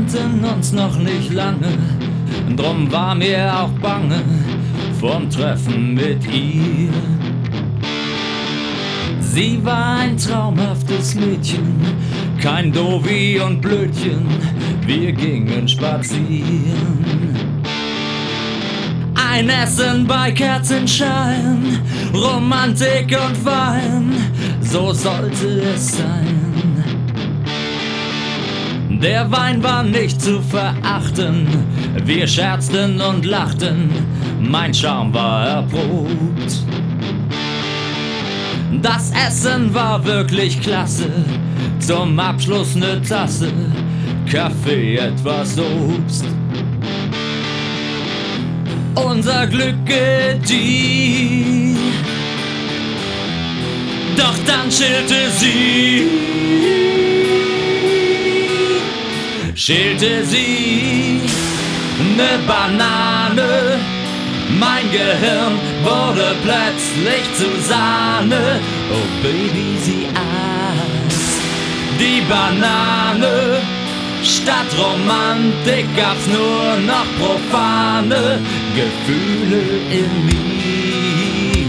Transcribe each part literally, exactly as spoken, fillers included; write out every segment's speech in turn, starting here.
kannten uns noch nicht lange, drum war mir auch bange vorm Treffen mit ihr. Sie war ein traumhaftes Mädchen, kein Dovi und Blödchen, wir gingen spazieren. Ein Essen bei Kerzenschein, Romantik und Wein, so sollte es sein. Der Wein war nicht zu verachten, wir scherzten und lachten, mein Charme war erprobt. Das Essen war wirklich klasse, zum Abschluss ne Tasse Kaffee, etwas Obst. Unser Glück gedieh, doch dann schälte sie, schälte sie ne Banane. Mein Gehirn wurde plötzlich zu Sahne. Oh Baby, sie aß die Banane. Statt Romantik gab's nur noch profane Gefühle in mir.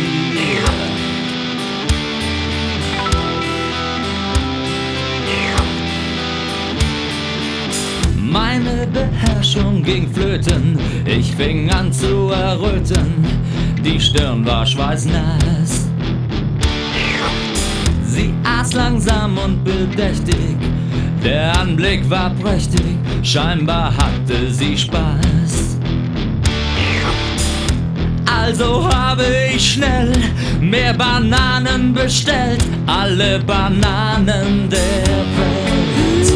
Meine Beherrschung ging flöten, ich fing an zu erröten, die Stirn war schweißnass. Sie aß langsam und bedächtig, der Anblick war prächtig, scheinbar hatte sie Spaß. Also habe ich schnell mehr Bananen bestellt, alle Bananen der Welt.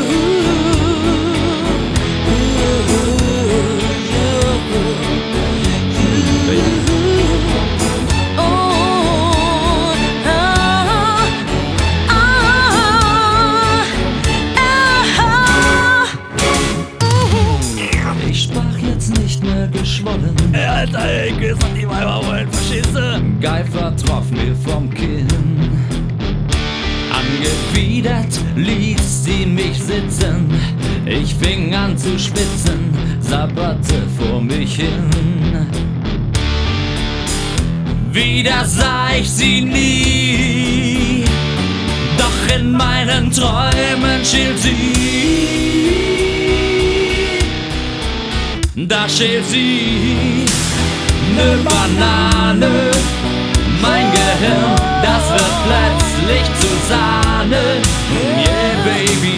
Geschwollen. Ey, Alter, ey, Güss und die Weiber wollen, verstehst du? Geifer troff mir vom Kinn. Angewidert ließ sie mich sitzen. Ich fing an zu schwitzen, sabberte vor mich hin. Wieder sah ich sie nie, doch in meinen Träumen schielt sie. Da schält sie ne Banane. Mein Gehirn, das wird plötzlich zu Sahne. Yeah, baby,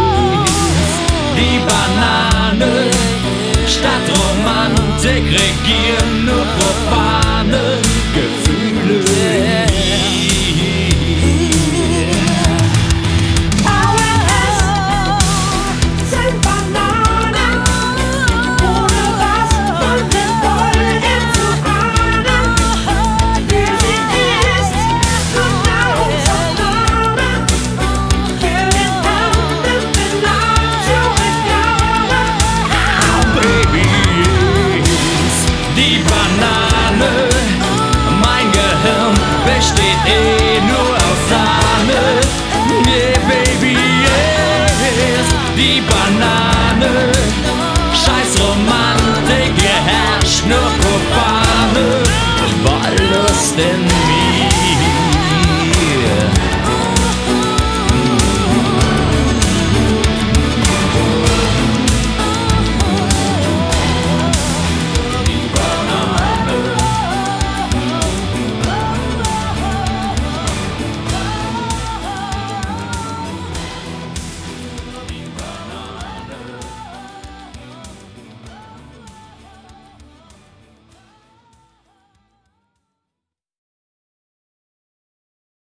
die Banane. Statt Romantik regieren nur profane Gefühle. Besteht eh nur aus Sahne. Yeah, baby, yes, die Banane. Scheiß Romantik, hier herrscht nur Profil.